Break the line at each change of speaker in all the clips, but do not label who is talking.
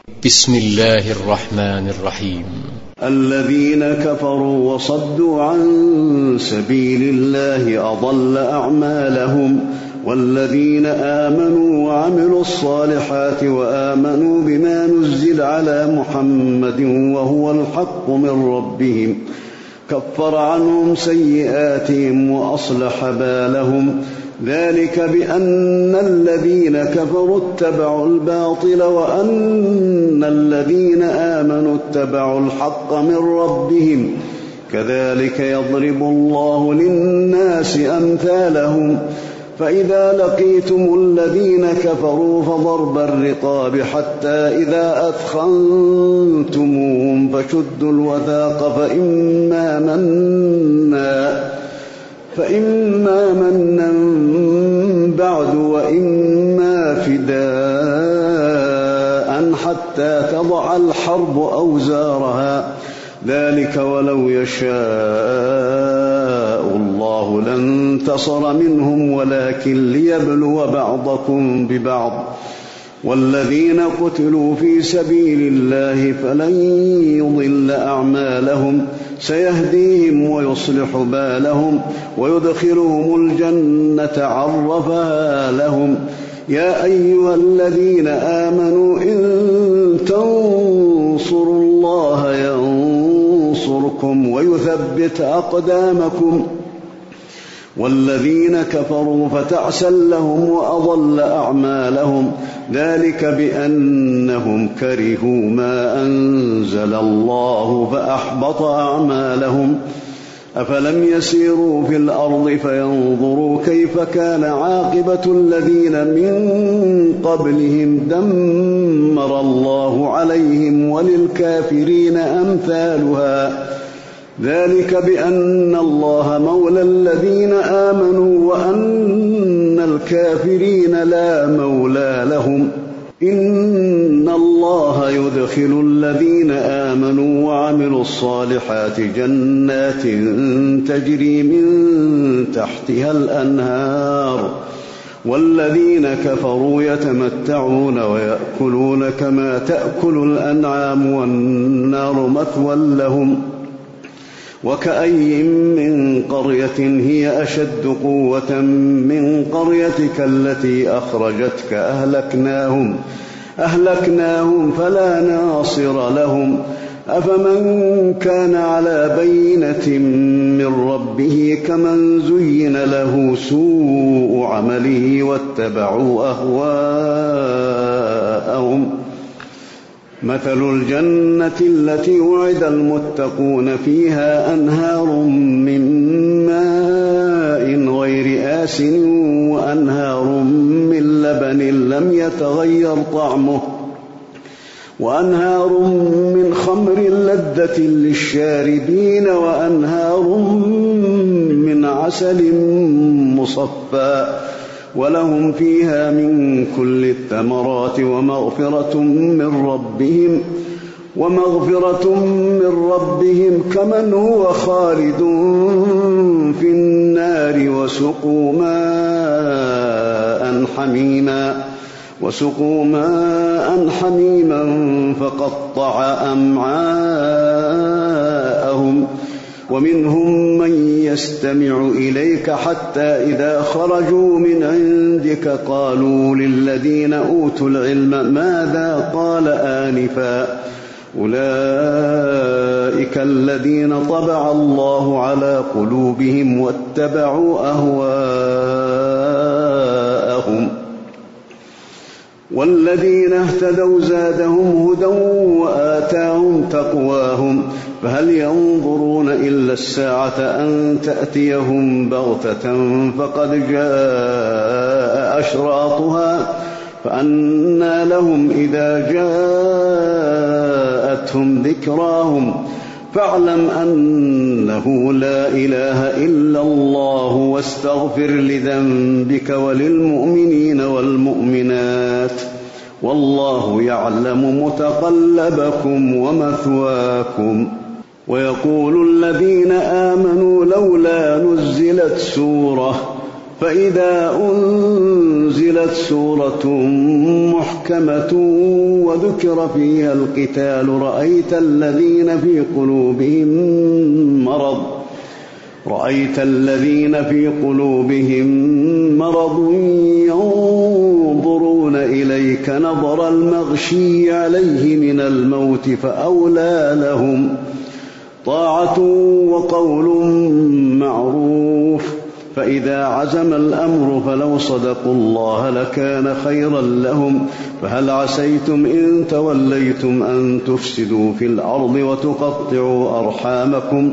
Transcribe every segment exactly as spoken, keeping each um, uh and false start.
بسم الله الرحمن الرحيم.
الذين كفروا وصدوا عن سبيل الله أضل أعمالهم، والذين آمنوا وعملوا الصالحات وآمنوا بما نزل على محمد وهو الحق من ربهم كفر عنهم سيئاتهم وأصلح بالهم، ذلك بأن الذين كفروا اتبعوا الباطل وأن الذين آمنوا اتبعوا الحق من ربهم، كذلك يضرب الله للناس أمثالهم، فإذا لقيتم الذين كفروا فضرب الرقاب حتى إذا أثخنتموهم فشدوا الوثاق فإما منا فإما منا بعد وإما فداء حتى تضع الحرب أوزارها، ذلك ولو يشاء الله لانتصر منهم ولكن ليبلو بعضكم ببعض، والذين قتلوا في سبيل الله فلن يضل أعمالهم، سيهديهم ويصلح بالهم ويدخلهم الجنة عرفها لهم. يا أيها الذين آمنوا إن تنصروا الله ينصركم ويثبت أقدامكم، والذين كفروا فتعسا لهم وأضل أعمالهم، ذلك بأنهم كرهوا ما أنزل الله فأحبط أعمالهم. أفلم يسيروا في الأرض فينظروا كيف كان عاقبة الذين من قبلهم دمر الله عليهم وللكافرين أمثالها، ذلك بأن الله مولى الذين آمنوا وأن الكافرين لا مولى لهم. إن الله يدخل الذين آمنوا وعملوا الصالحات جنات تجري من تحتها الأنهار، والذين كفروا يتمتعون ويأكلون كما تأكل الأنعام والنار مثوى لهم. وكأي من قرية هي أشد قوة من قريتك التي أخرجتك أهلكناهم أهلكناهم فلا ناصر لهم. أفمن كان على بينة من ربه كمن زين له سوء عمله واتبعوا أهواءهم. مثل الجنة التي وعد المتقون فيها أنهار من ماء غير آسن وأنهار من لبن لم يتغير طعمه وأنهار من خمر لذة للشاربين وأنهار من عسل مصفى، ولهم فيها من كل الثمرات ومغفرة من ربهم ومغفرة من ربهم كمن هو خالد في النار وسقوا ماء حميما وسقوا ماء حميما فقطع أمعاءهم. ومنهم من يستمع إليك حتى إذا خرجوا من عندك قالوا للذين أوتوا العلم ماذا قال آنفا، أولئك الذين طبع الله على قلوبهم واتبعوا أهواءهم. والذين اهتدوا زادهم هدى وآتاهم تقواهم، فهل ينظرون إلا الساعة أن تأتيهم بغتة فقد جاء أشراطها، فأنى لهم إذا جاءتهم ذكراهم. فاعلم أنه لا إله إلا الله واستغفر لذنبك وللمؤمنين والمؤمنات، والله يعلم متقلبكم ومثواكم. ويقول الذين آمنوا لولا نزلت سورة فإذا أنزلت سورة محكمة وذكر فيها القتال رأيت الذين في قلوبهم مرض رأيت الذين في قلوبهم مرض ينظرون إليك نظر المغشي عليه من الموت فأولى لهم طاعة وقول معروف. فإذا عزم الأمر فلو صدقوا الله لكان خيرا لهم. فهل عسيتم إن توليتم أن تفسدوا في الأرض وتقطعوا أرحامكم؟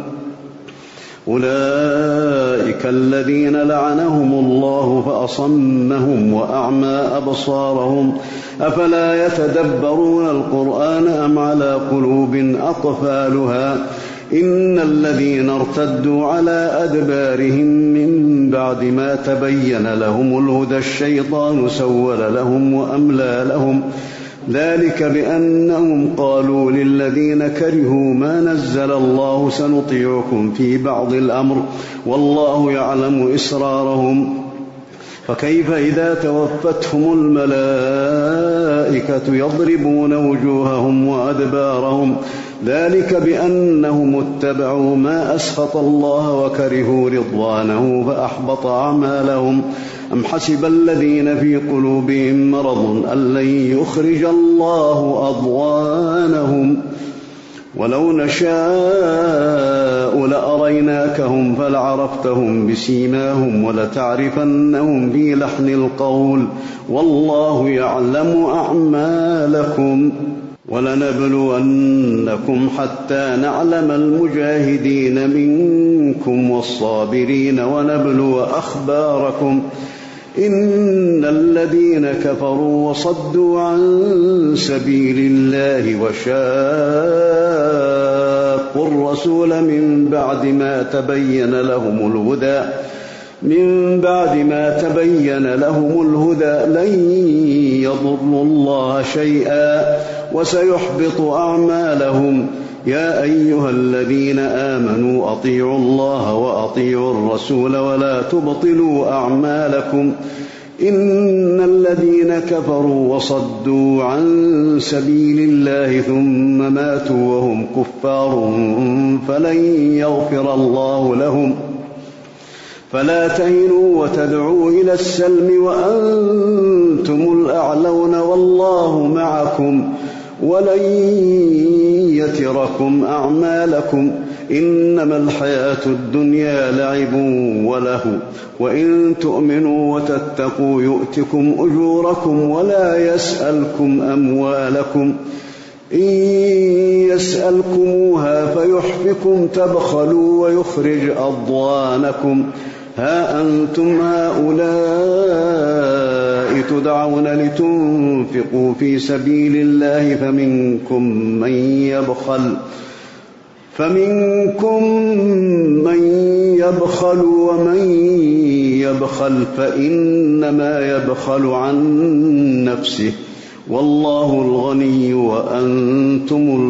أولئك الذين لعنهم الله فأصمهم وأعمى أبصارهم أفلا يتدبرون القرآن أم على قلوب أقفالها إن الذين ارتدوا على أدبارهم من بعد ما تبين لهم الهدى الشيطان سول لهم وأملى لهم ذلك بأنهم قالوا للذين كرهوا ما نزل الله سنطيعكم في بعض الأمر والله يعلم إسرارهم. فكيف إذا توفتهم الملائكة يضربون وجوههم وأدبارهم ذلك بأنهم اتبعوا ما أسخط الله وكرهوا رضوانه فأحبط أعمالهم. أم حسب الذين في قلوبهم مرض أن لن يخرج الله أضغانهم ولو نشاء لأريناكهم فلعرفتهم بسيماهم ولتعرفنهم في لحن القول والله يعلم أعمالكم. ولنبلونكم حتى نعلم المجاهدين منكم والصابرين ونبلو أخباركم إن الذين كفروا وصدوا عن سبيل الله وشاقوا الرسول من بعد ما تبين لهم الهدى من بعد ما تبين لهم الهدى لن يضروا الله شيئا وسيحبط أعمالهم. يا أيها الذين آمنوا أطيعوا الله وأطيعوا الرسول ولا تبطلوا أعمالكم إن الذين كفروا وصدوا عن سبيل الله ثم ماتوا وهم كفار فلن يغفر الله لهم. فلا تهنوا وتدعوا إلى السلم وأنتم الأعلون والله معكم ولن يتركم أعمالكم إنما الحياة الدنيا لعب وله وإن تؤمنوا وتتقوا يؤتكم أجوركم ولا يسألكم أموالكم إن يسألكموها فيحفكم تبخلوا ويخرج أضغانكم. ها أنتم هؤلاء تدعون لتنفقوا في سبيل الله فمنكم من يبخل فمنكم من يبخل ومن يبخل فإنما يبخل عن نفسه والله الغني وأنتم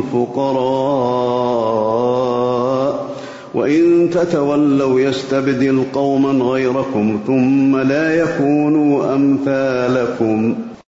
الفقراء وإن تتولوا يستبدل قوما غيركم ثم لا يكونوا أمثالكم.